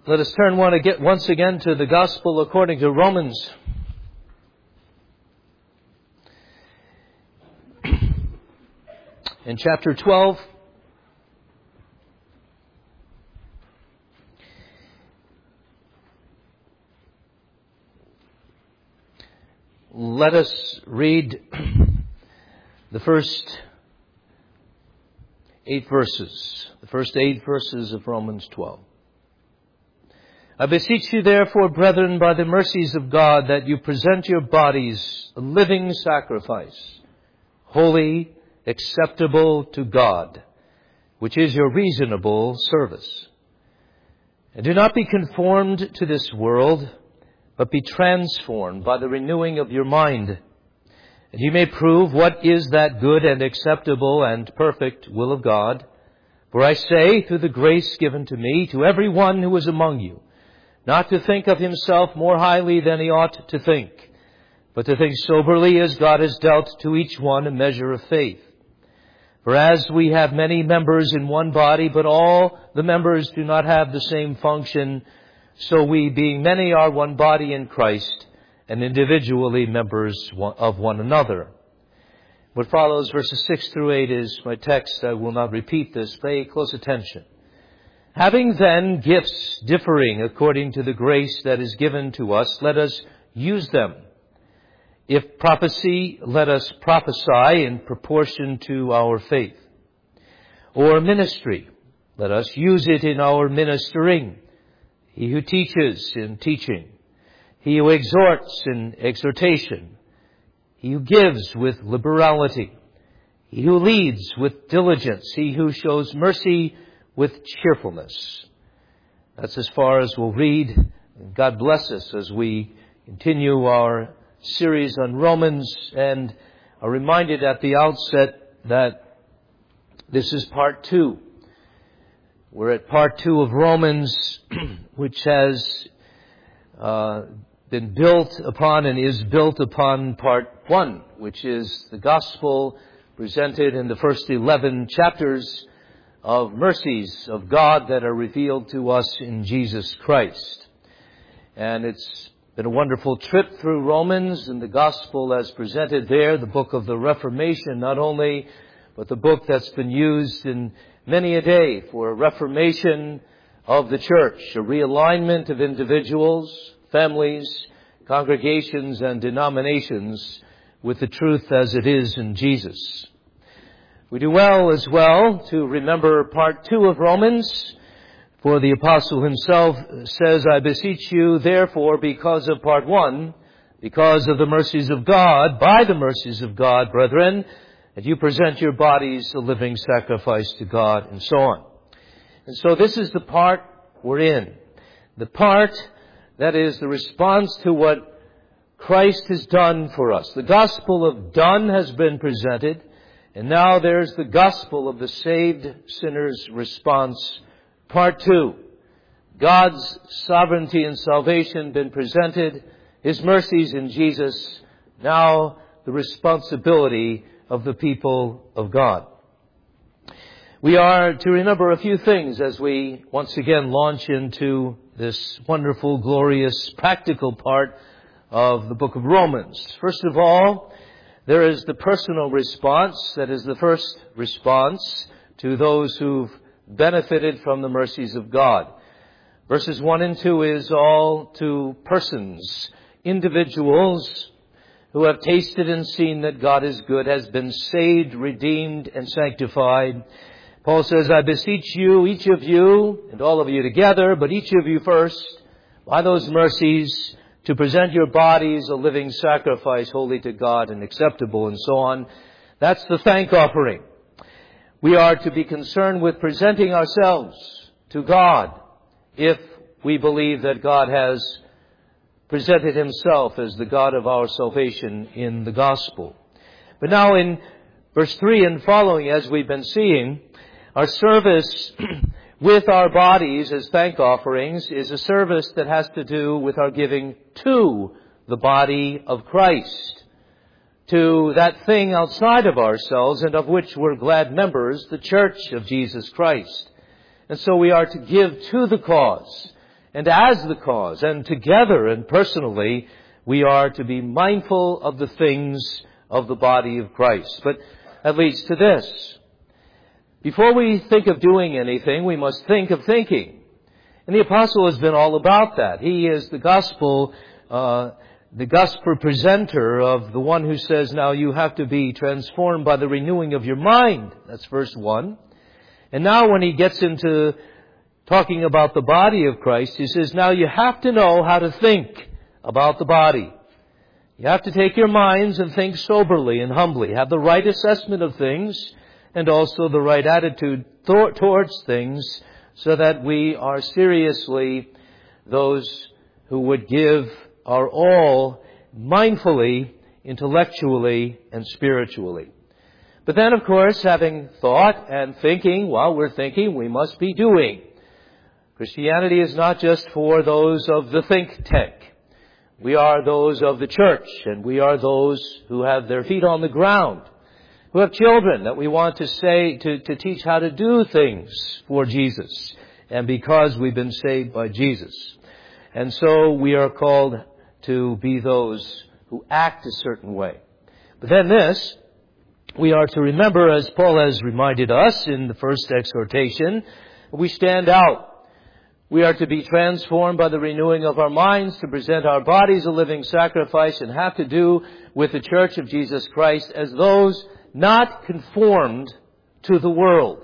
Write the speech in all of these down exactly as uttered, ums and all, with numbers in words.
Let us turn one again, once again to the Gospel according to Romans. In chapter twelve, let us read the first eight verses, the first eight verses of Romans twelve. I beseech you therefore, brethren, by the mercies of God, that you present your bodies a living sacrifice, holy, acceptable to God, which is your reasonable service. And do not be conformed to this world, but be transformed by the renewing of your mind, and you may prove what is that good and acceptable and perfect will of God. For I say, through the grace given to me, to every one who is among you, not to think of himself more highly than he ought to think, but to think soberly as God has dealt to each one a measure of faith. For as we have many members in one body, but all the members do not have the same function, so we, being many, are one body in Christ, and individually members of one another. What follows, verses six through eight, is my text. I will not repeat this. Pay close attention. Having then gifts differing according to the grace that is given to us, let us use them. If prophecy, let us prophesy in proportion to our faith. Or ministry, let us use it in our ministering. He who teaches in teaching. He who exhorts in exhortation. He who gives with liberality. He who leads with diligence. He who shows mercy with cheerfulness. That's as far as we'll read. God bless us as we continue our series on Romans, and are reminded at the outset that this is part two. We're at part two of Romans, which has uh, been built upon and is built upon part one, which is the gospel presented in the first eleven chapters of mercies of God that are revealed to us in Jesus Christ. And it's been a wonderful trip through Romans and the gospel as presented there, the book of the Reformation not only, but the book that's been used in many a day for a reformation of the church, a realignment of individuals, families, congregations, and denominations with the truth as it is in Jesus. We do well as well to remember part two of Romans, for the apostle himself says, I beseech you therefore because of part one, because of the mercies of God, by the mercies of God, brethren, that you present your bodies a living sacrifice to God, and so on. And so this is the part we're in. The part that is the response to what Christ has done for us. The gospel of done has been presented. And now there's the gospel of the saved sinner's response, part two. God's sovereignty and salvation been presented, His mercies in Jesus, now the responsibility of the people of God. We are to remember a few things as we once again launch into this wonderful, glorious, practical part of the book of Romans. First of all, there is the personal response, that is the first response to those who've benefited from the mercies of God. Verses one and two is all to persons, individuals who have tasted and seen that God is good, has been saved, redeemed, and sanctified. Paul says, I beseech you, each of you, and all of you together, but each of you first, by those mercies, to present your bodies a living sacrifice, holy to God and acceptable, and so on. That's the thank offering. We are to be concerned with presenting ourselves to God if we believe that God has presented Himself as the God of our salvation in the gospel. But now in verse three and following, as we've been seeing, our service with our bodies as thank offerings is a service that has to do with our giving to the body of Christ, to that thing outside of ourselves and of which we're glad members, the church of Jesus Christ. And so we are to give to the cause. and as the cause, and together and personally, we are to be mindful of the things of the body of Christ. But that leads to this. Before we think of doing anything, we must think of thinking. And the apostle has been all about that. He is the gospel, uh, the gospel presenter of the one who says, now you have to be transformed by the renewing of your mind. That's verse one. And now when he gets into talking about the body of Christ, he says, now you have to know how to think about the body. You have to take your minds and think soberly and humbly, have the right assessment of things and also the right attitude th- towards things, so that we are seriously those who would give our all mindfully, intellectually, and spiritually. But then, of course, having thought and thinking, while we're thinking, we must be doing. Christianity is not just for those of the think tank. We are those of the church, and we are those who have their feet on the ground, who have children that we want to say, to, to teach how to do things for Jesus, and because we've been saved by Jesus. And so we are called to be those who act a certain way. But then this, we are to remember, as Paul has reminded us in the first exhortation, we stand out. We are to be transformed by the renewing of our minds, to present our bodies a living sacrifice, and have to do with the church of Jesus Christ as those not conformed to the world.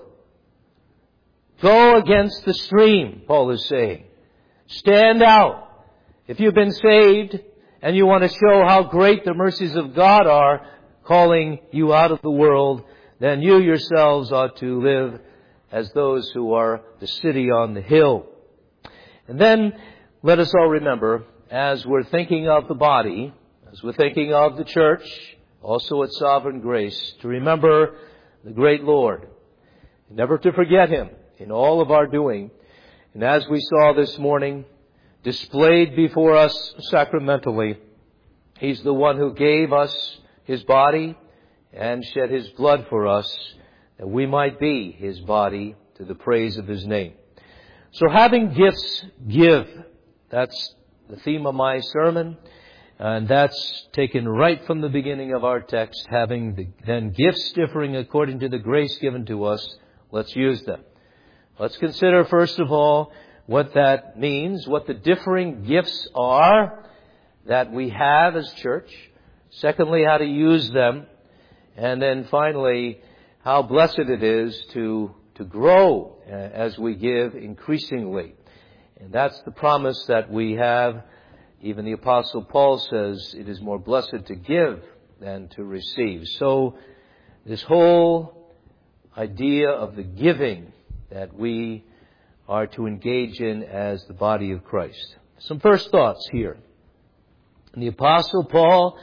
Go against the stream, Paul is saying. Stand out. If you've been saved and you want to show how great the mercies of God are, calling you out of the world, then you yourselves ought to live as those who are the city on the hill. And then let us all remember, as we're thinking of the body, as we're thinking of the church, also its sovereign grace, to remember the great Lord, never to forget Him in all of our doing. And as we saw this morning, displayed before us sacramentally, He's the one who gave us His body and shed His blood for us, that we might be His body to the praise of His name. So having gifts, give. That's the theme of my sermon. And that's taken right from the beginning of our text. Having the, then gifts differing according to the grace given to us, let's use them. Let's consider first of all what that means, what the differing gifts are that we have as church. Secondly, how to use them. And then finally, how blessed it is to to grow as we give increasingly. And that's the promise that we have. Even the Apostle Paul says it is more blessed to give than to receive. So this whole idea of the giving that we are to engage in as the body of Christ. Some first thoughts here. And the Apostle Paul,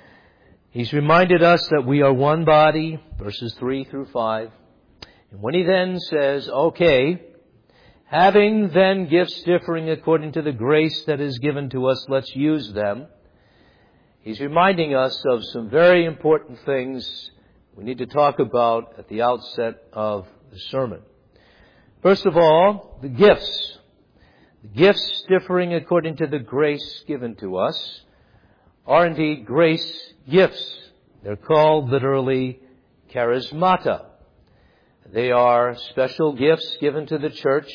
he's reminded us that we are one body, verses three through five. And when he then says, okay, having then gifts differing according to the grace that is given to us, let's use them. He's reminding us of some very important things we need to talk about at the outset of the sermon. First of all, the gifts. The gifts differing according to the grace given to us are indeed grace gifts. They're called literally charismata. They are special gifts given to the church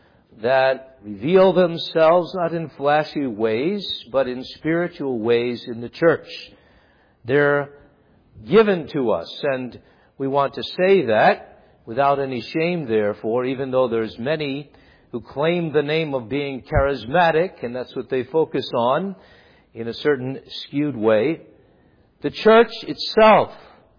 that reveal themselves not in flashy ways, but in spiritual ways in the church. They're given to us, and we want to say that without any shame, therefore, even though there's many who claim the name of being charismatic, and that's what they focus on in a certain skewed way. The church itself,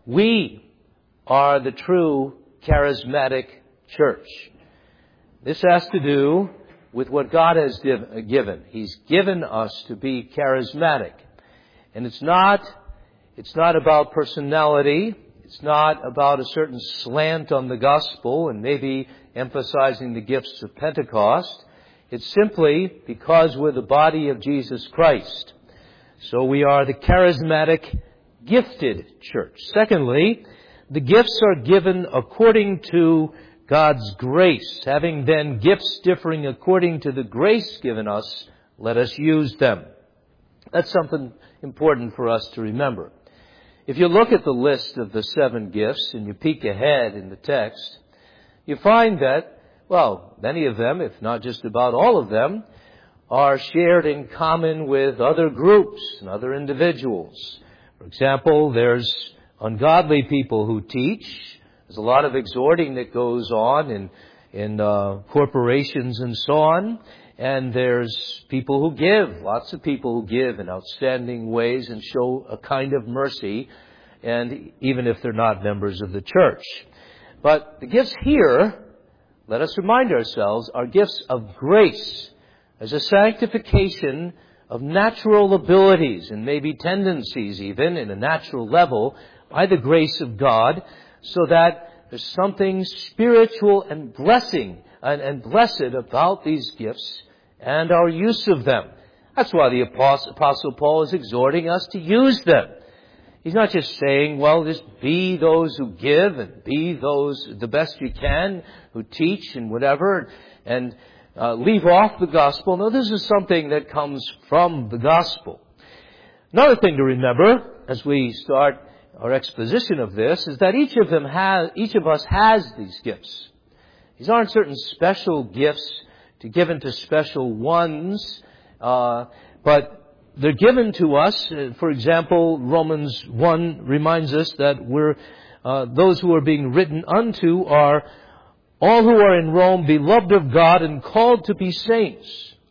we are the true charismatic church. This has to do with what God has given. He's given us to be charismatic. And it's not, it's not about personality. It's not about a certain slant on the gospel and maybe emphasizing the gifts of Pentecost. It's simply because we're the body of Jesus Christ. So we are the charismatic, gifted church. Secondly, the gifts are given according to God's grace. Having then gifts differing according to the grace given us, let us use them. That's something important for us to remember. If you look at the list of the seven gifts and you peek ahead in the text, you find that, well, many of them, if not just about all of them, are shared in common with other groups and other individuals. For example, there's ungodly people who teach. There's a lot of exhorting that goes on in, in uh, corporations and so on. And there's people who give, lots of people who give in outstanding ways and show a kind of mercy, and even if they're not members of the church. But the gifts here, let us remind ourselves, are gifts of grace as a sanctification of natural abilities and maybe tendencies even in a natural level by the grace of God, so that there's something spiritual and blessing and, and blessed about these gifts and our use of them. That's why the Apostle Paul is exhorting us to use them. He's not just saying, well, just be those who give and be those the best you can who teach and whatever, and uh, leave off the gospel. No, this is something that comes from the gospel. Another thing to remember as we start our exposition of this is that each of them has, each of us has these gifts. These aren't certain special gifts to given to special ones, uh, but they're given to us. For example, Romans one reminds us that we're uh, those who are being written unto are all who are in Rome, beloved of God and called to be saints.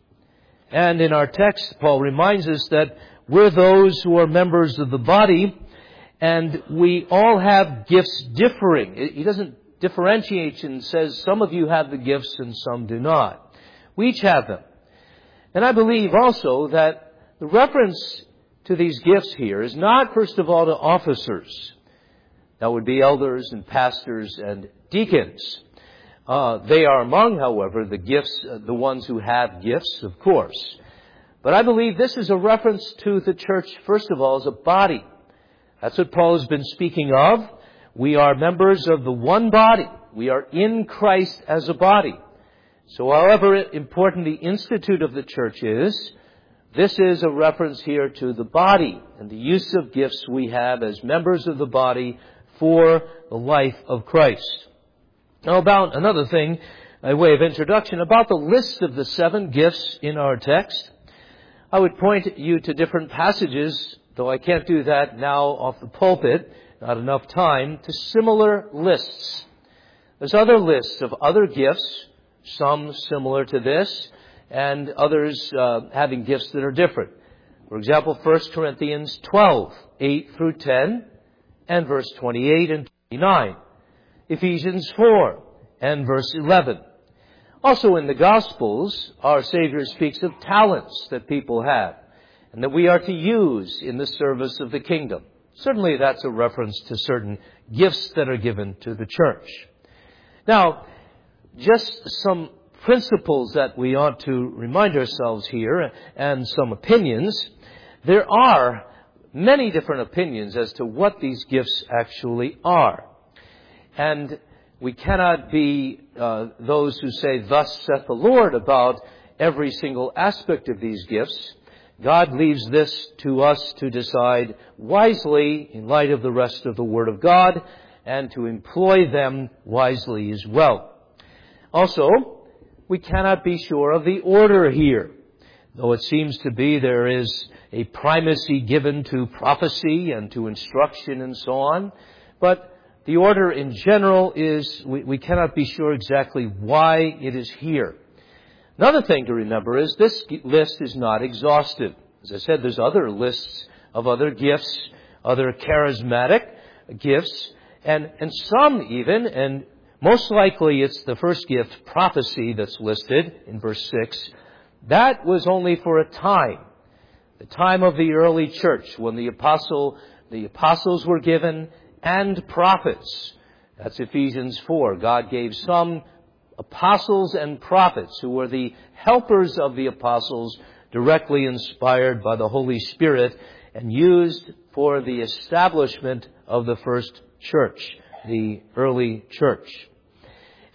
And in our text, Paul reminds us that we're those who are members of the body, and we all have gifts differing. He doesn't differentiate and says some of you have the gifts and some do not. We each have them. And I believe also that the reference to these gifts here is not, first of all, to officers. That would be elders and pastors and deacons. Uh, they are among, however, the gifts, uh, the ones who have gifts, of course. But I believe this is a reference to the church, first of all, as a body. That's what Paul has been speaking of. We are members of the one body. We are in Christ as a body. So however important the institute of the church is, this is a reference here to the body and the use of gifts we have as members of the body for the life of Christ. Now about another thing, a way of introduction, about the list of the seven gifts in our text, I would point you to different passages, though I can't do that now off the pulpit, not enough time, to similar lists. There's other lists of other gifts, some similar to this, and others uh, having gifts that are different. For example, First Corinthians twelve, eight through ten, and verse twenty-eight and twenty-nine. Ephesians four, and verse eleven. Also in the Gospels, our Savior speaks of talents that people have, and that we are to use in the service of the kingdom. Certainly that's a reference to certain gifts that are given to the church. Now, just some principles that we ought to remind ourselves here, and some opinions. There are many different opinions as to what these gifts actually are. And we cannot be uh, those who say, thus saith the Lord, about every single aspect of these gifts. God leaves this to us to decide wisely in light of the rest of the Word of God, and to employ them wisely as well. Also, we cannot be sure of the order here, though it seems to be there is a primacy given to prophecy and to instruction and so on. But the order in general is, we, we cannot be sure exactly why it is here. Another thing to remember is this list is not exhaustive. As I said, there's other lists of other gifts, other charismatic gifts, and, and some even, and most likely it's the first gift, prophecy, that's listed in verse six. That was only for a time. The time of the early church when the apostle, the apostles were given and prophets. That's Ephesians four. God gave some apostles and prophets who were the helpers of the apostles, directly inspired by the Holy Spirit and used for the establishment of the first church, the early church.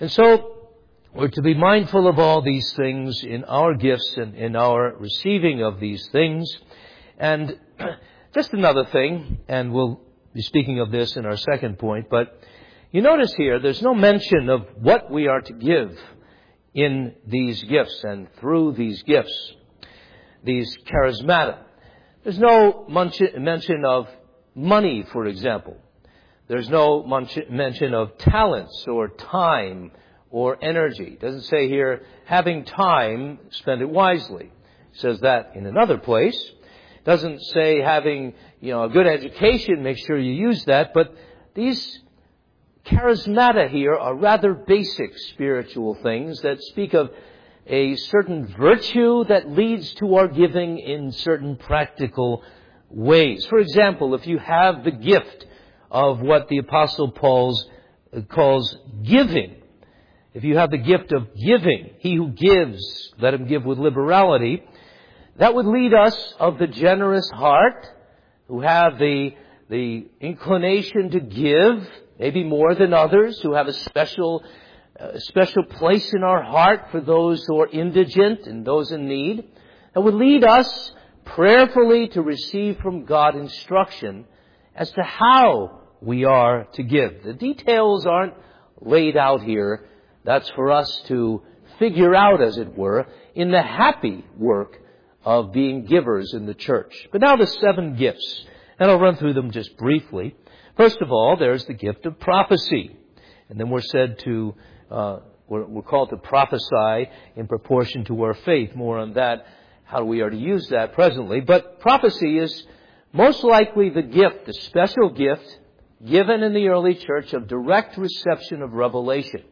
And so we're to be mindful of all these things in our gifts and in our receiving of these things. And just another thing, and we'll be speaking of this in our second point, but you notice here there's no mention of what we are to give in these gifts and through these gifts, these charismata. There's no mention of money, for example. There's no mention of talents or time or energy. It doesn't say here, having time, spend it wisely. It says that in another place. It doesn't say having, you know, a good education, make sure you use that. But these charismata here are rather basic spiritual things that speak of a certain virtue that leads to our giving in certain practical ways. For example, if you have the gift of what the Apostle Paul calls giving, if you have the gift of giving, he who gives, let him give with liberality, that would lead us of the generous heart, who have the, the inclination to give, maybe more than others, who have a special, a special place in our heart for those who are indigent and those in need. That would lead us prayerfully to receive from God instruction as to how we are to give. The details aren't laid out here. That's for us to figure out, as it were, in the happy work of being givers in the church. But now the seven gifts, and I'll run through them just briefly. First of all, there's the gift of prophecy. And then we're said to, uh, we're, we're called to prophesy in proportion to our faith. More on that, how we are to use that presently. But prophecy is most likely the gift, the special gift given in the early church of direct reception of revelation.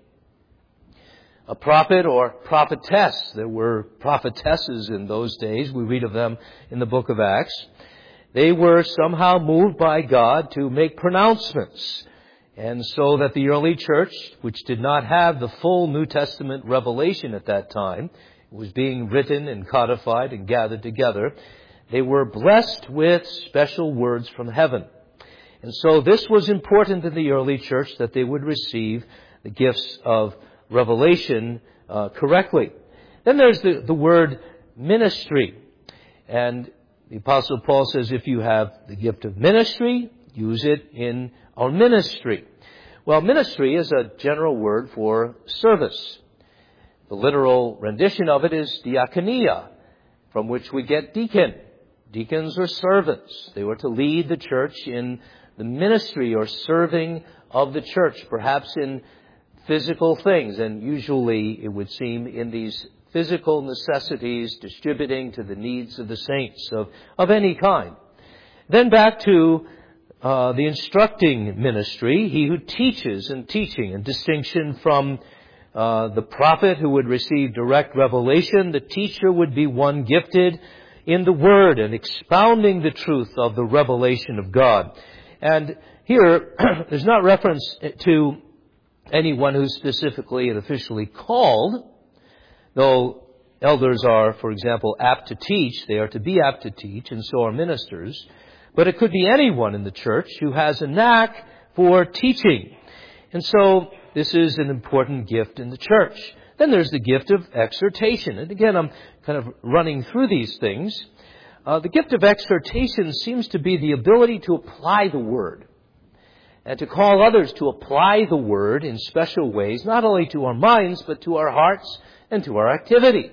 A prophet or prophetess, there were prophetesses in those days. We read of them in the book of Acts. They were somehow moved by God to make pronouncements. And so that the early church, which did not have the full New Testament revelation at that time, it was being written and codified and gathered together, they were blessed with special words from heaven. And so this was important in the early church, that they would receive the gifts of revelation uh, correctly. Then there's the, the word ministry. And the Apostle Paul says, if you have the gift of ministry, use it in our ministry. Well, ministry is a general word for service. The literal rendition of it is diakonia, from which we get deacon. Deacons are servants. They were to lead the church in the ministry or serving of the church, perhaps in physical things, and usually it would seem in these physical necessities, distributing to the needs of the saints of, of any kind. Then back to uh, the instructing ministry, he who teaches and teaching, in distinction from uh, the prophet who would receive direct revelation. The teacher would be one gifted in the Word and expounding the truth of the revelation of God. And here, there's not reference to anyone who's specifically and officially called, though elders are, for example, apt to teach. They are to be apt to teach, and so are ministers. But it could be anyone in the church who has a knack for teaching. And so this is an important gift in the church. Then there's the gift of exhortation. And again, I'm kind of running through these things. Uh, the gift of exhortation seems to be the ability to apply the Word and to call others to apply the Word in special ways, not only to our minds, but to our hearts and to our activity.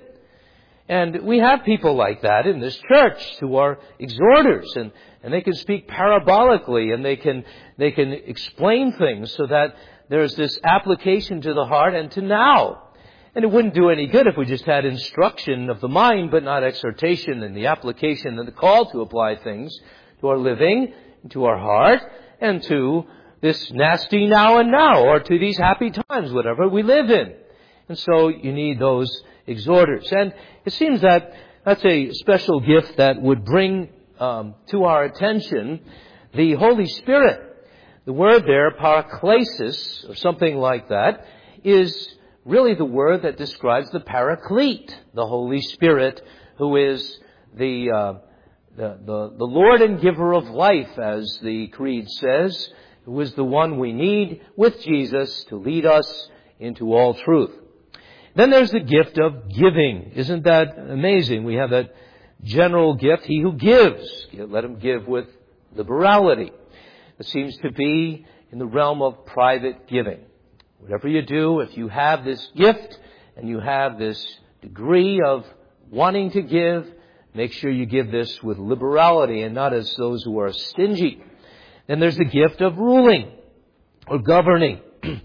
And we have people like that in this church who are exhorters, and, and they can speak parabolically, and they can, they can explain things so that there's this application to the heart and to now. And it wouldn't do any good if we just had instruction of the mind, but not exhortation and the application and the call to apply things to our living, to our heart, and to this nasty now and now, or to these happy times, whatever we live in. And so you need those exhorters. And it seems that that's a special gift that would bring um, to our attention the Holy Spirit. The word there, paraklesis, or something like that, is really the word that describes the Paraclete, the Holy Spirit, who is the, uh, the, the, the Lord and giver of life, as the Creed says, who is the one we need with Jesus to lead us into all truth. Then there's the gift of giving. Isn't that amazing? We have that general gift. He who gives, let him give with liberality. It seems to be in the realm of private giving. Whatever you do, if you have this gift and you have this degree of wanting to give, make sure you give this with liberality and not as those who are stingy. Then there's the gift of ruling or governing.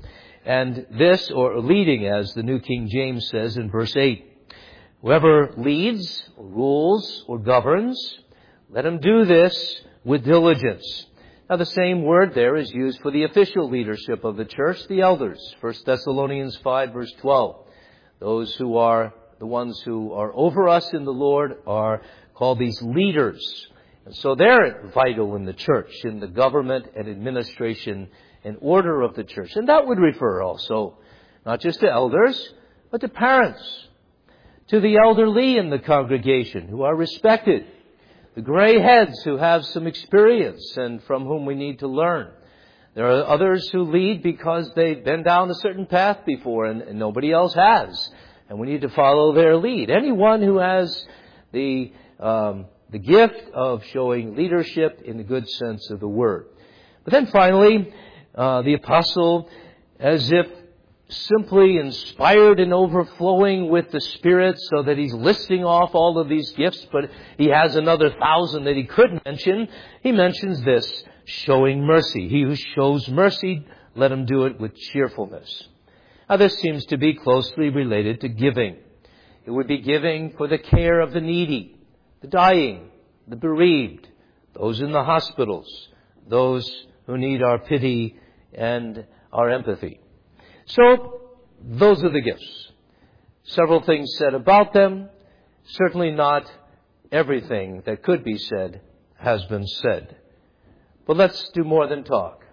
And this, or leading, as the New King James says in verse eight. Whoever leads, or rules, or governs, let him do this with diligence. Now the same word there is used for the official leadership of the church, the elders. First Thessalonians five verse twelve. Those who are the ones who are over us in the Lord are called these leaders. And so they're vital in the church, in the government and administration and order of the church. And that would refer also not just to elders, but to parents, to the elderly in the congregation who are respected, the gray heads who have some experience and from whom we need to learn. There are others who lead because they've been down a certain path before and, and nobody else has. And we need to follow their lead. Anyone who has the um, the gift of showing leadership in the good sense of the word. But then finally, uh, the apostle, as if simply inspired and overflowing with the Spirit, so that he's listing off all of these gifts, but he has another thousand that he could mention. He mentions this, showing mercy. He who shows mercy, let him do it with cheerfulness. Now this seems to be closely related to giving. It would be giving for the care of the needy, the dying, the bereaved, those in the hospitals, those who need our pity and our empathy. So, those are the gifts. Several things said about them. Certainly not everything that could be said has been said. But let's do more than talk.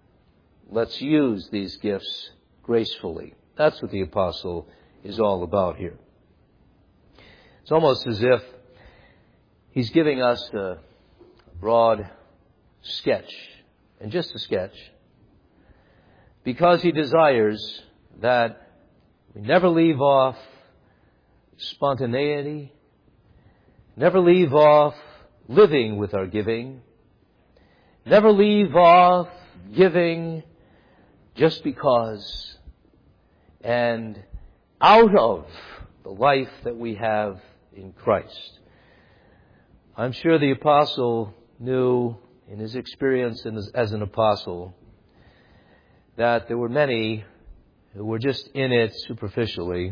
Let's use these gifts gracefully. That's what the apostle is all about here. It's almost as if he's giving us a broad sketch, and just a sketch, because he desires that we never leave off spontaneity, never leave off living with our giving, never leave off giving just because, and out of the life that we have in Christ. I'm sure the apostle knew in his experience as an apostle that there were many who were just in it superficially.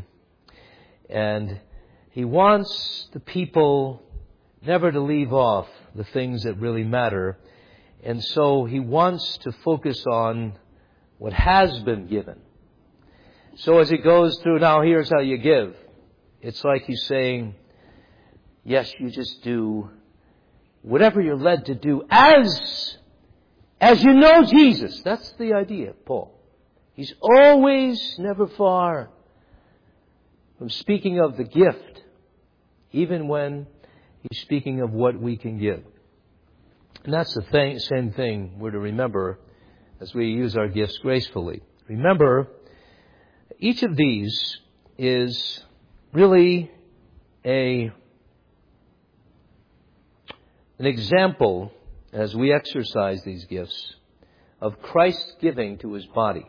And he wants the people never to leave off the things that really matter. And so he wants to focus on what has been given. So as he goes through, now here's how you give. It's like he's saying, yes, you just do whatever you're led to do as As you know Jesus. That's the idea, Paul. He's always, never far from speaking of the gift, even when he's speaking of what we can give. And that's the thing, same thing we're to remember as we use our gifts gracefully. Remember, each of these is really a an example, as we exercise these gifts, of Christ's giving to his body.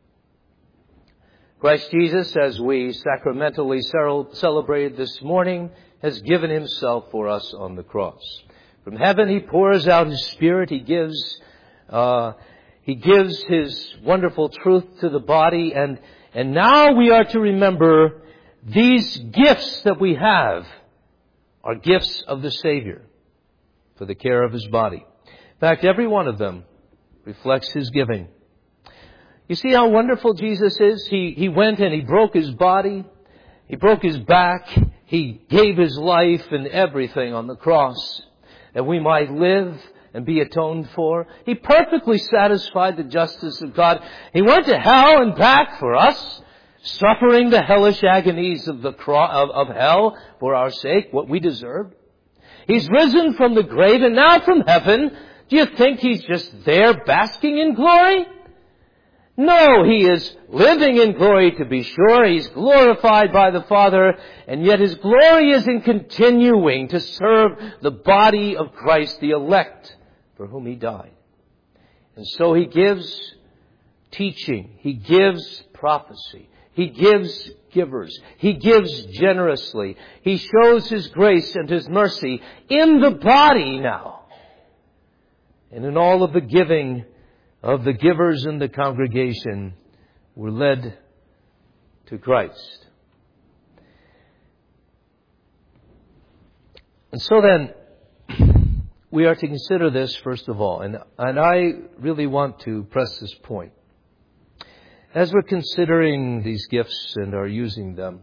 Christ Jesus, as we sacramentally celebrated this morning, has given himself for us on the cross. From heaven he pours out his Spirit. He gives, uh, he gives his wonderful truth to the body. And, and now we are to remember these gifts that we have are gifts of the Savior for the care of his body. In fact, every one of them reflects his giving. You see how wonderful Jesus is? He, he went and he broke his body. He broke his back. He gave his life and everything on the cross that we might live and be atoned for. He perfectly satisfied the justice of God. He went to hell and back for us, suffering the hellish agonies of the cro- of, of hell for our sake, what we deserved. He's risen from the grave and now from heaven. Do you think he's just there basking in glory? No, He is living in glory, to be sure. He's glorified by the Father, and yet His glory is in continuing to serve the body of Christ, the elect, for whom He died. And so He gives teaching. He gives prophecy. He gives givers. He gives generously. He shows His grace and His mercy in the body now. And in all of the giving of the givers in the congregation were led to Christ. And so then, we are to consider this first of all. And, and I really want to press this point. As we're considering these gifts and are using them,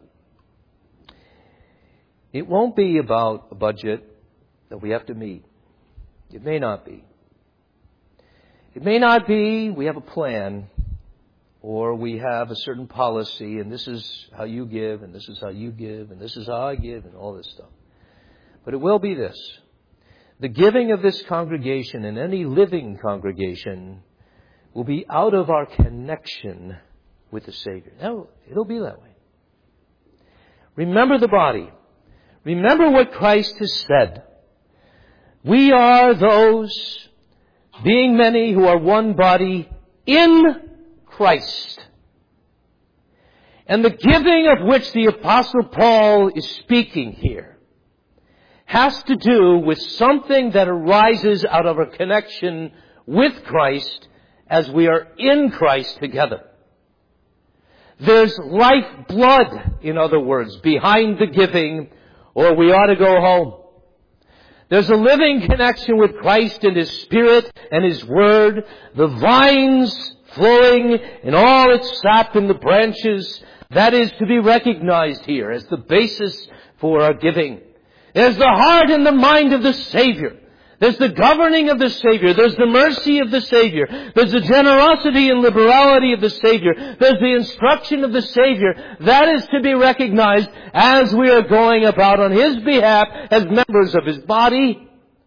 it won't be about a budget that we have to meet. It may not be. It may not be we have a plan or we have a certain policy and this is how you give and this is how you give and this is how I give and all this stuff. But it will be this. The giving of this congregation and any living congregation will be out of our connection with the Savior. No, it'll be that way. Remember the body. Remember what Christ has said. We are those, being many, who are one body in Christ. And the giving of which the Apostle Paul is speaking here has to do with something that arises out of our connection with Christ as we are in Christ together. There's life blood, in other words, behind the giving, or we ought to go home. There's a living connection with Christ and His Spirit and His Word. The vines flowing in all its sap in the branches. That is to be recognized here as the basis for our giving. There's the heart and the mind of the Savior. There's the governing of the Savior. There's the mercy of the Savior. There's the generosity and liberality of the Savior. There's the instruction of the Savior. That is to be recognized as we are going about on His behalf as members of His body.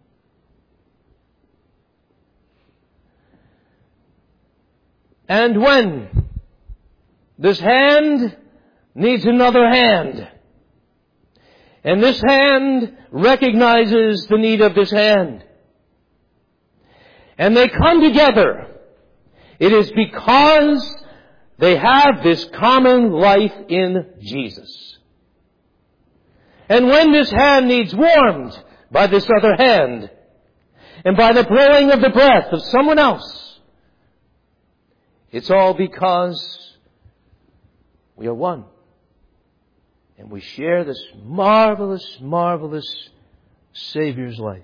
And when this hand needs another hand, and this hand recognizes the need of this hand, and they come together, it is because they have this common life in Jesus. And when this hand needs warmed by this other hand, and by the blowing of the breath of someone else, it's all because we are one. And we share this marvelous, marvelous Savior's life.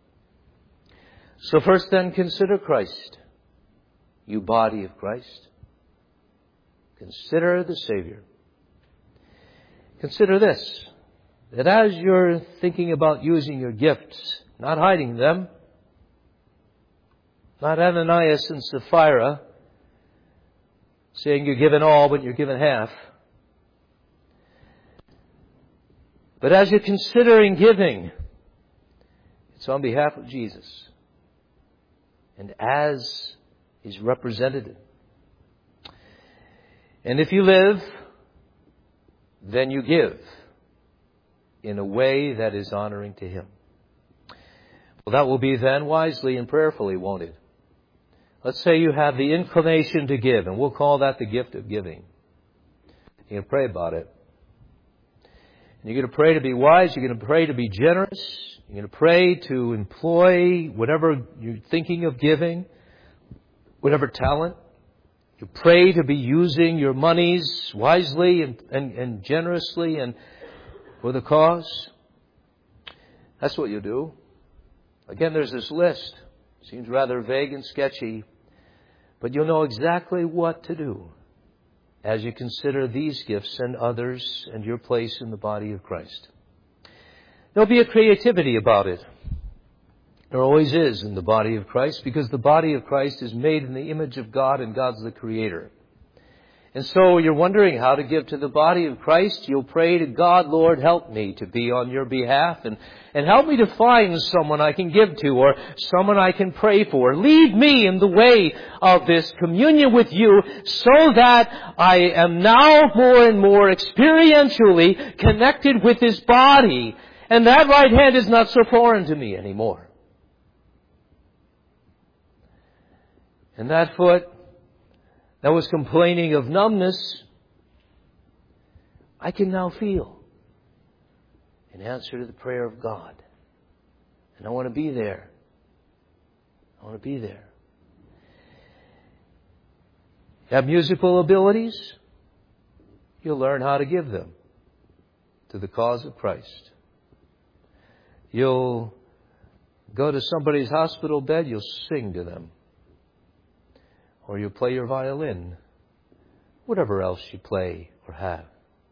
So first then, consider Christ, you body of Christ. Consider the Savior. Consider this, that as you're thinking about using your gifts, not hiding them, not Ananias and Sapphira saying you're given all but you're given half. But as you're considering giving, it's on behalf of Jesus and as His representative. And if you live, then you give in a way that is honoring to Him. Well, that will be then wisely and prayerfully, won't it? Let's say you have the inclination to give, and we'll call that the gift of giving. You're going to pray about it. And you're going to pray to be wise. You're going to pray to be generous. You're going to pray to employ whatever you're thinking of giving, whatever talent. You pray to be using your monies wisely and, and, and generously and for the cause. That's what you do. Again, there's this list. Seems rather vague and sketchy, but you'll know exactly what to do as you consider these gifts and others and your place in the body of Christ. There'll be a creativity about it. There always is in the body of Christ, because the body of Christ is made in the image of God and God's the Creator. And so you're wondering how to give to the body of Christ. You'll pray to God, Lord, help me to be on your behalf, and, and help me to find someone I can give to, or someone I can pray for. Lead me in the way of this communion with you, so that I am now more and more experientially connected with this body, and that right hand is not so foreign to me anymore. And that foot that was complaining of numbness, I can now feel in answer to the prayer of God. And I want to be there. I want to be there. You have musical abilities? You'll learn how to give them to the cause of Christ. You'll go to somebody's hospital bed, you'll sing to them. Or you play your violin, whatever else you play or have.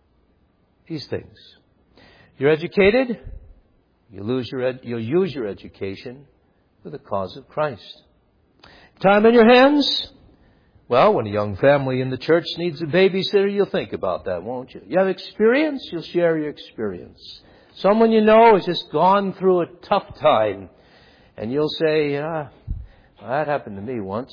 These things. You're educated, you lose your ed- you'll use your education for the cause of Christ. Time in your hands? Well, when a young family in the church needs a babysitter, you'll think about that, won't you? You have experience, you'll share your experience. Someone you know has just gone through a tough time, and you'll say, ah, that happened to me once.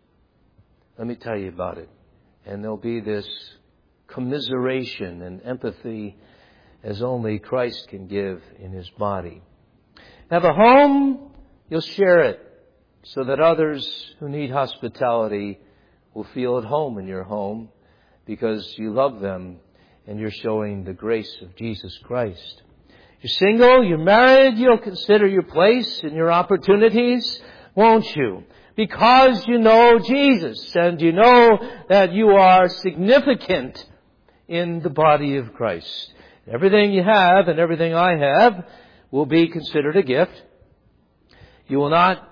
Let me tell you about it. And there'll be this commiseration and empathy as only Christ can give in His body. Have a home, you'll share it so that others who need hospitality will feel at home in your home because you love them and you're showing the grace of Jesus Christ. You're single, you're married, you'll consider your place and your opportunities, won't you? Because you know Jesus and you know that you are significant in the body of Christ. Everything you have and everything I have will be considered a gift. You will not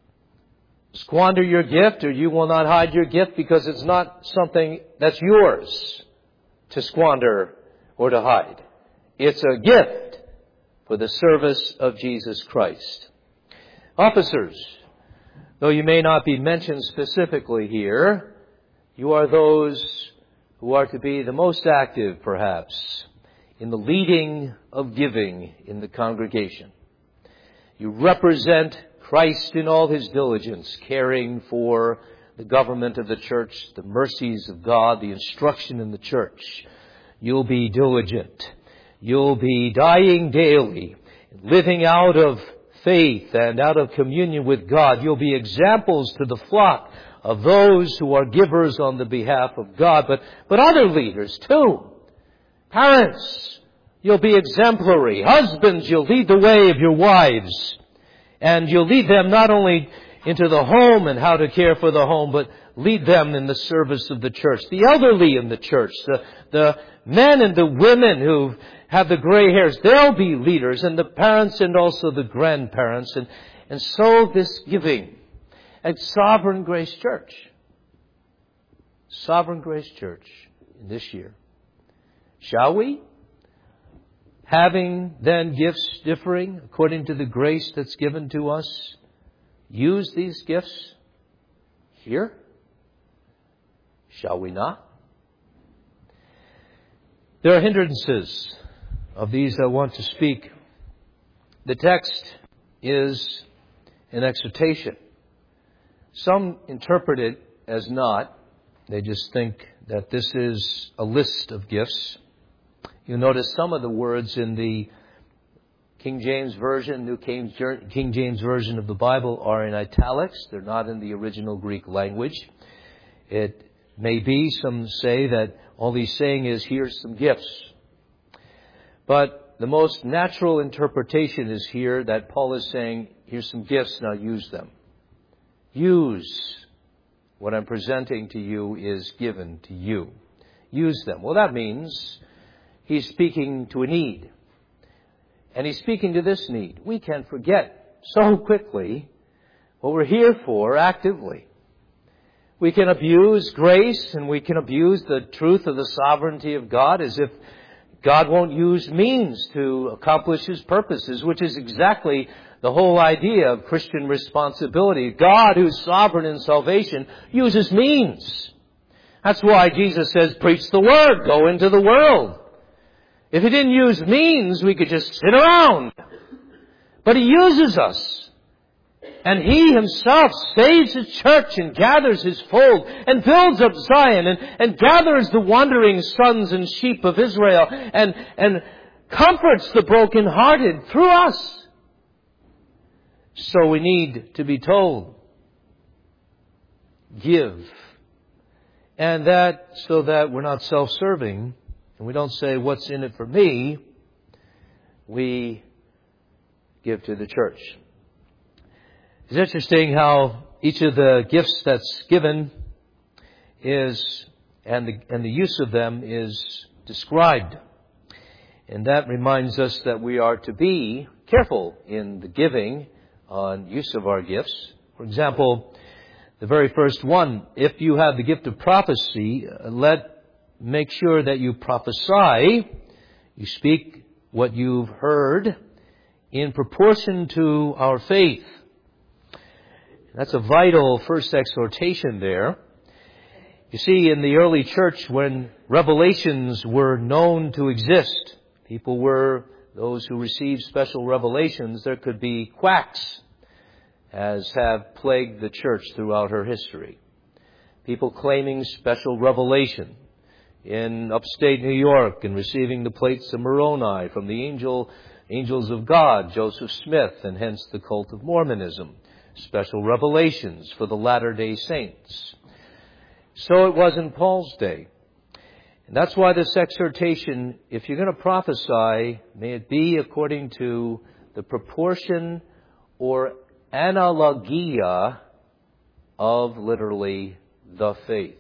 squander your gift, or you will not hide your gift, because it's not something that's yours to squander or to hide. It's a gift for the service of Jesus Christ. Officers, though you may not be mentioned specifically here, you are those who are to be the most active, perhaps, in the leading of giving in the congregation. You represent Christ in all His diligence, caring for the government of the church, the mercies of God, the instruction in the church. You'll be diligent. You'll be dying daily, living out of faith and out of communion with God. You'll be examples to the flock of those who are givers on the behalf of God, but, but other leaders too. Parents, you'll be exemplary. Husbands, you'll lead the way of your wives. And you'll lead them not only into the home and how to care for the home, but lead them in the service of the church. The elderly in the church, the, the men and the women who have the gray hairs, they'll be leaders, and the parents and also the grandparents. And, and so this giving at Sovereign Grace Church, Sovereign Grace Church in this year. Shall we? Having then gifts differing according to the grace that's given to us, use these gifts here? Shall we not? There are hindrances of these I want to speak. The text is an exhortation. Some interpret it as not. They just think that this is a list of gifts. You'll notice some of the words in the King James Version, New King, King James Version of the Bible are in italics. They're not in the original Greek language. It may be, some say, that all he's saying is, here's some gifts. But the most natural interpretation is here that Paul is saying, here's some gifts, now use them. Use what I'm presenting to you is given to you. Use them. Well, that means he's speaking to a need. And he's speaking to this need. We can forget so quickly what we're here for actively. We can abuse grace and we can abuse the truth of the sovereignty of God as if God won't use means to accomplish His purposes, which is exactly the whole idea of Christian responsibility. God, who's sovereign in salvation, uses means. That's why Jesus says, preach the word, go into the world. If He didn't use means, we could just sit around. But He uses us. And He Himself saves His church and gathers His fold and builds up Zion and, and gathers the wandering sons and sheep of Israel and, and comforts the brokenhearted through us. So we need to be told, give. And that so that we're not self-serving and we don't say, what's in it for me? We give to the church. It's interesting how each of the gifts that's given is, and the, and the use of them is described. And that reminds us that we are to be careful in the giving on use of our gifts. For example, the very first one, if you have the gift of prophecy, let, make sure that you prophesy, you speak what you've heard in proportion to our faith. That's a vital first exhortation there. You see, in the early church, when revelations were known to exist, people were those who received special revelations. There could be quacks, as have plagued the church throughout her history. People claiming special revelation in upstate New York and receiving the plates of Moroni from the angel, angels of God, Joseph Smith, and hence the cult of Mormonism. Special revelations for the Latter-day Saints. So it was in Paul's day. And that's why this exhortation, if you're going to prophesy, may it be according to the proportion or analogia of literally the faith.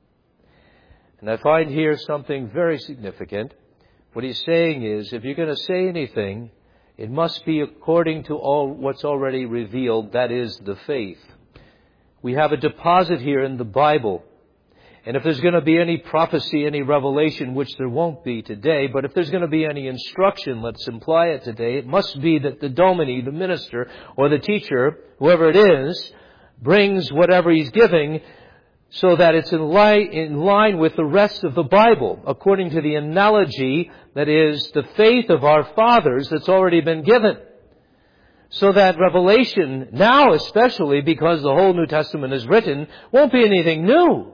And I find here something very significant. What he's saying is, if you're going to say anything, it must be according to all what's already revealed, that is the faith. We have a deposit here in the Bible. And if there's going to be any prophecy, any revelation, which there won't be today, but if there's going to be any instruction, let's imply it today, it must be that the domini, the minister, or the teacher, whoever it is, brings whatever he's giving so that it's in line, in line with the rest of the Bible, according to the analogy that is the faith of our fathers that's already been given. So that revelation, now especially because the whole New Testament is written, won't be anything new.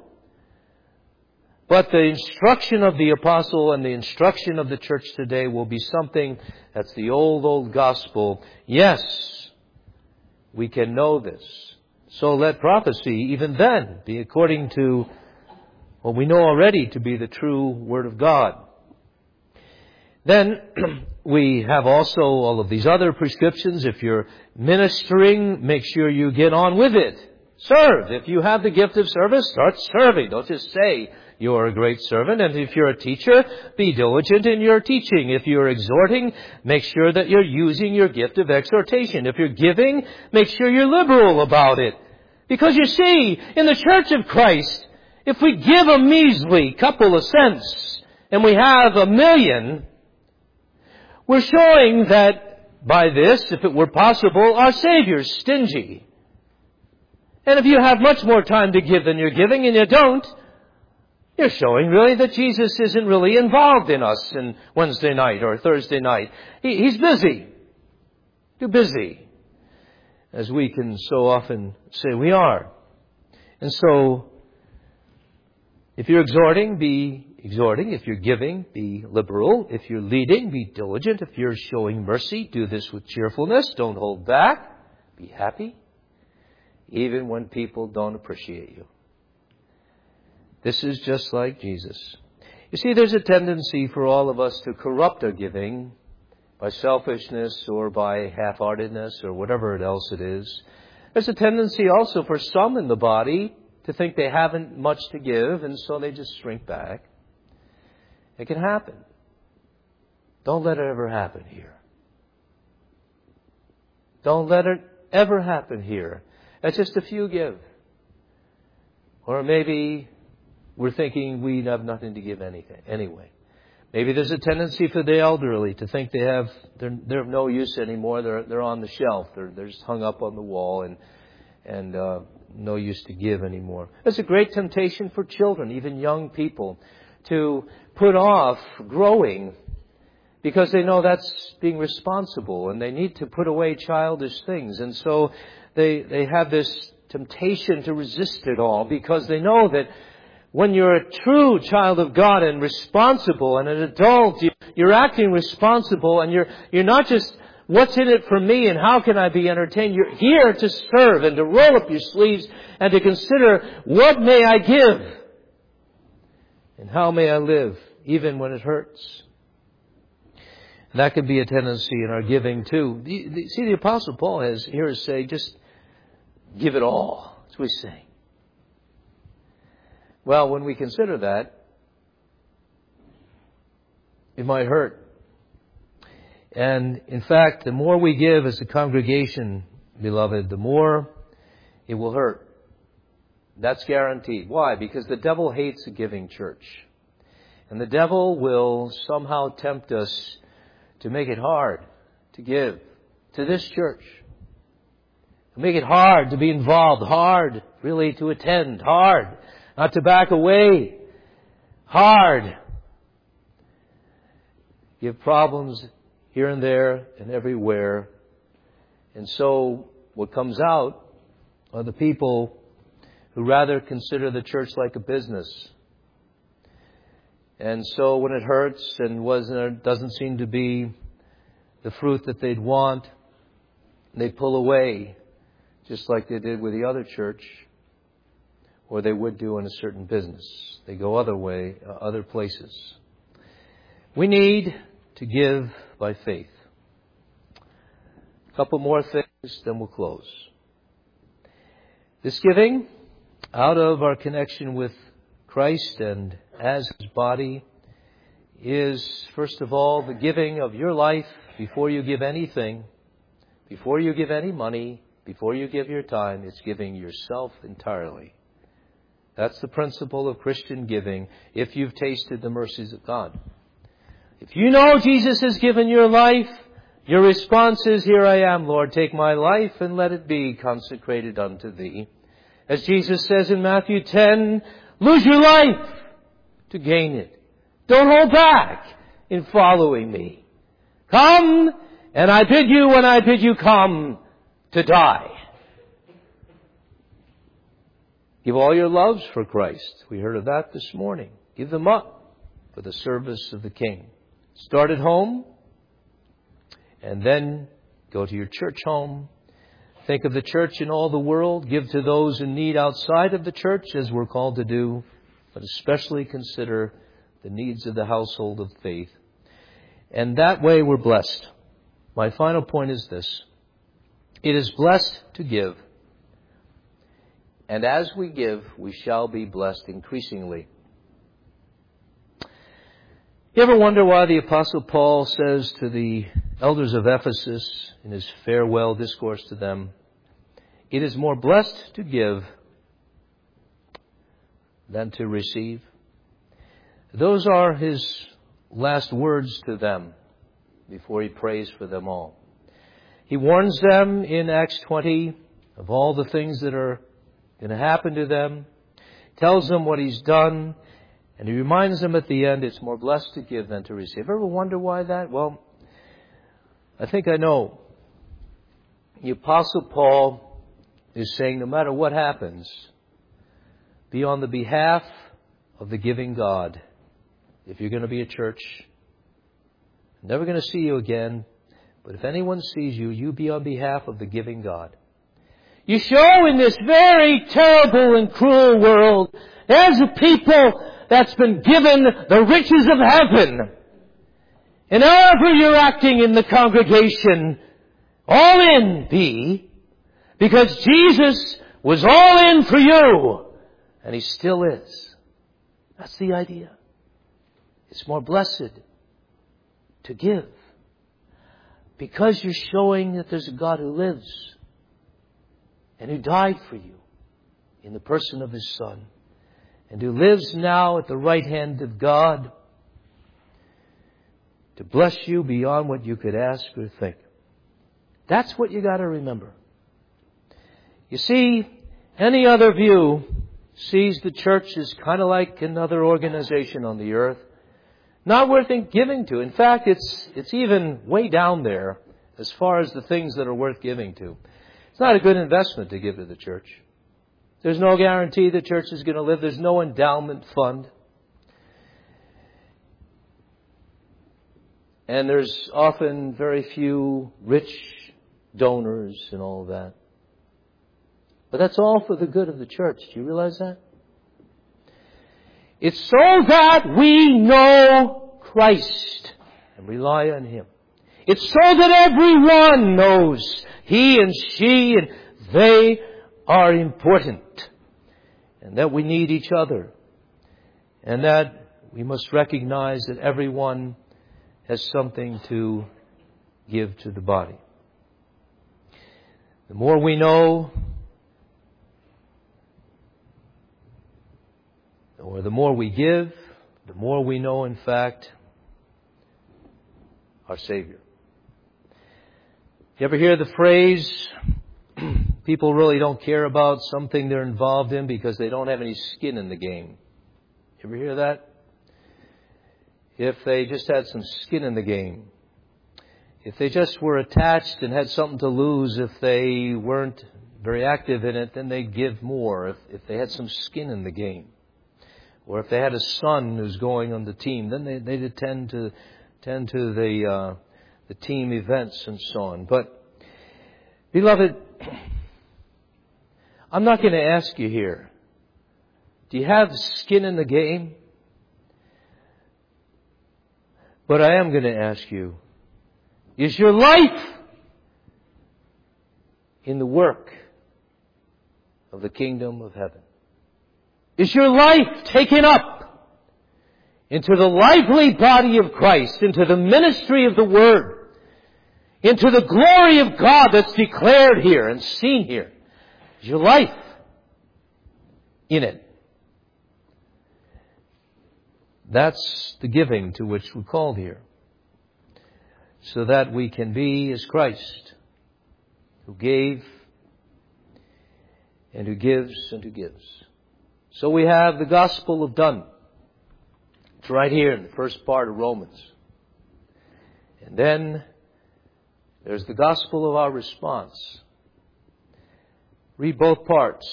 But the instruction of the apostle and the instruction of the church today will be something that's the old, old gospel. Yes, we can know this. So let prophecy, even then, be according to what we know already to be the true Word of God. Then we have also all of these other prescriptions. If you're ministering, make sure you get on with it. Serve. If you have the gift of service, start serving. Don't just say you're a great servant. And if you're a teacher, be diligent in your teaching. If you're exhorting, make sure that you're using your gift of exhortation. If you're giving, make sure you're liberal about it. Because you see, in the Church of Christ, if we give a measly couple of cents and we have a million, we're showing that by this, if it were possible, our Savior's stingy. And if you have much more time to give than you're giving and you don't, you're showing really that Jesus isn't really involved in us in Wednesday night or Thursday night. He, he's busy. Too busy. As we can so often say we are. And so, if you're exhorting, be exhorting. If you're giving, be liberal. If you're leading, be diligent. If you're showing mercy, do this with cheerfulness. Don't hold back. Be happy. Even when people don't appreciate you. This is just like Jesus. You see, there's a tendency for all of us to corrupt our giving by selfishness or by half-heartedness or whatever else it is. There's a tendency also for some in the body to think they haven't much to give, and so they just shrink back. It can happen. Don't let it ever happen here. Don't let it ever happen here. That's just a few give. Or maybe we're thinking we have nothing to give anything anyway. Maybe there's a tendency for the elderly to think they have they're they're of no use anymore. They're they're on the shelf. They're they're just hung up on the wall, and and uh, no use to give anymore. It's a great temptation for children, even young people, to put off growing because they know that's being responsible and they need to put away childish things. And so they, they have this temptation to resist it all because they know that when you're a true child of God and responsible and an adult, you, you're acting responsible and you're, you're not just, what's in it for me and how can I be entertained? You're here to serve and to roll up your sleeves and to consider, what may I give? And how may I live, even when it hurts? And that could be a tendency in our giving too. The, the, see, the Apostle Paul has here to say, just give it all. That's what he's saying. Well, when we consider that, it might hurt. And in fact, the more we give as a congregation, beloved, the more it will hurt. That's guaranteed. Why? Because the devil hates a giving church. And the devil will somehow tempt us to make it hard to give to this church. Make it hard to be involved, hard really to attend, hard not to back away, hard. Give problems here and there and everywhere. And so what comes out are the people who rather consider the church like a business. And so when it hurts and wasn't, doesn't seem to be the fruit that they'd want, they pull away, just like they did with the other church, or they would do in a certain business. They go other way, uh, other places. We need to give by faith. A couple more things, then we'll close. This giving, out of our connection with Christ and as His body, is, first of all, the giving of your life before you give anything, before you give any money, before you give your time. It's giving yourself entirely. That's the principle of Christian giving if you've tasted the mercies of God. If you know Jesus has given your life, your response is, here I am, Lord, take my life and let it be consecrated unto Thee. As Jesus says in Matthew ten, lose your life to gain it. Don't hold back in following me. Come, and I bid you when I bid you come to die. Give all your loves for Christ. We heard of that this morning. Give them up for the service of the King. Start at home, and then go to your church home. Think of the church in all the world. Give to those in need outside of the church, as we're called to do, but especially consider the needs of the household of faith. And that way we're blessed. My final point is this. It is blessed to give. And as we give, we shall be blessed increasingly. You ever wonder why the Apostle Paul says to the elders of Ephesus in his farewell discourse to them, it is more blessed to give than to receive? Those are his last words to them before he prays for them all. He warns them in Acts twenty of all the things that are going to happen to them, tells them what he's done, and he reminds them at the end it's more blessed to give than to receive. Ever wonder why that? Well, I think I know. The Apostle Paul is saying no matter what happens, be on the behalf of the giving God. If you're going to be a church, I'm never going to see you again, but if anyone sees you, you be on behalf of the giving God. You show in this very terrible and cruel world, there's a people that's been given the riches of heaven. And however you're acting in the congregation, all in be, because Jesus was all in for you, and He still is. That's the idea. It's more blessed to give, because you're showing that there's a God who lives and who died for you in the person of His Son, and who lives now at the right hand of God to bless you beyond what you could ask or think. That's what you got to remember. You see, Any other view sees the church as kind of like another organization on the earth, not worth giving to. In fact, it's it's even way down there as far as the things that are worth giving to. It's not a good investment to give to the church. There's no guarantee the church is going to live. There's no endowment fund. And there's often very few rich donors and all of that. But that's all for the good of the church. Do you realize that? It's so that we know Christ and rely on Him. It's so that everyone knows he and she and they are important. And that we need each other. And that we must recognize that everyone has something to give to the body. The more we know, or the more we give, the more we know, in fact, our Savior. You ever hear the phrase, people really don't care about something they're involved in because they don't have any skin in the game? You ever hear that? If they just had some skin in the game. If they just were attached and had something to lose, if they weren't very active in it, then they'd give more. If, if they had some skin in the game. Or if they had a son who's going on the team, then they, they'd attend to, attend to the, uh, the team events and so on. But, beloved, I'm not going to ask you here, do you have skin in the game? But I am going to ask you, is your life in the work of the kingdom of heaven? Is your life taken up into the lively body of Christ, into the ministry of the Word, into the glory of God that's declared here and seen here? Is your life in it? That's the giving to which we're called here. So that we can be as Christ, who gave and who gives and who gives. So we have the gospel of done. It's right here in the first part of Romans. And then there's the gospel of our response. Read both parts.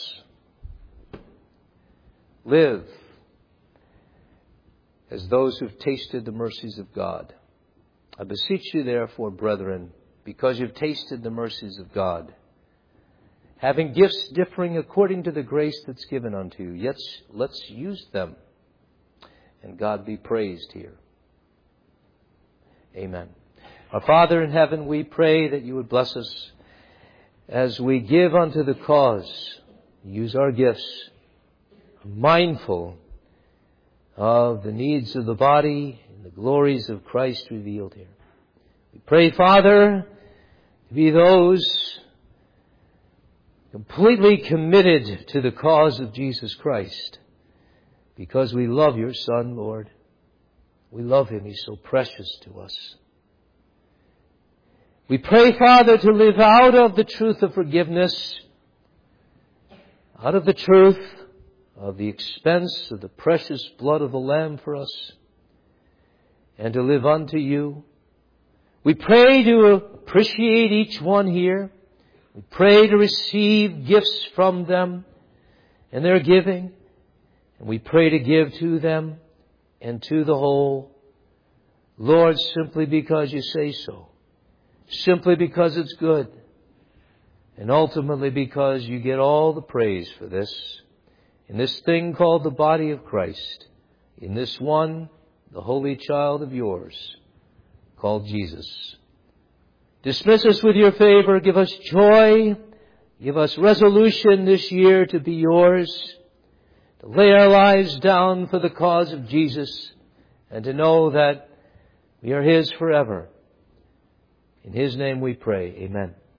Live as those who've tasted the mercies of God. I beseech you therefore, brethren, because you've tasted the mercies of God, having gifts differing according to the grace that's given unto you, yet let's use them. And God be praised here. Amen. Our Father in heaven, we pray that you would bless us as we give unto the cause, use our gifts, mindful of the needs of the body and the glories of Christ revealed here. We pray, Father, to be those completely committed to the cause of Jesus Christ, because we love your Son, Lord. We love Him. He's so precious to us. We pray, Father, to live out of the truth of forgiveness, out of the truth of the expense of the precious blood of the Lamb for us, and to live unto you. We pray to appreciate each one here. We pray to receive gifts from them and their giving. And we pray to give to them and to the whole, Lord, simply because you say so. Simply because it's good. And ultimately because you get all the praise for this. In this thing called the body of Christ. In this one, the holy child of yours, called Jesus. Dismiss us with your favor. Give us joy. Give us resolution this year to be yours. To lay our lives down for the cause of Jesus. And to know that we are His forever. In His name we pray. Amen.